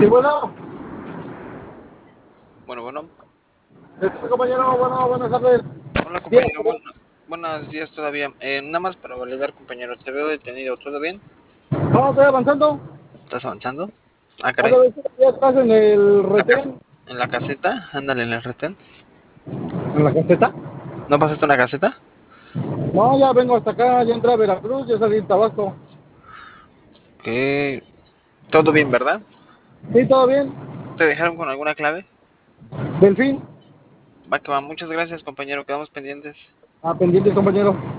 Sí, bueno, Bueno, bueno. compañero, bueno, buenas tardes. Hola, Bien, compañero. Buenos días todavía. Nada más para validar, compañero. Te veo detenido. ¿Todo bien? no, estoy avanzando. ¿Estás avanzando? Ah, A caray. ver, ya estás en el retén. En la caseta. Ándale, en el retén. ¿En la caseta? ¿No pasaste una caseta? No, ya vengo hasta acá, ya entré a Veracruz, ya salí de Tabasco. Que todo bien, ¿verdad? Sí, todo bien. ¿Te dejaron con alguna clave? Delfín, Va que va. Muchas gracias, compañero. Quedamos pendientes. pendiente, compañero.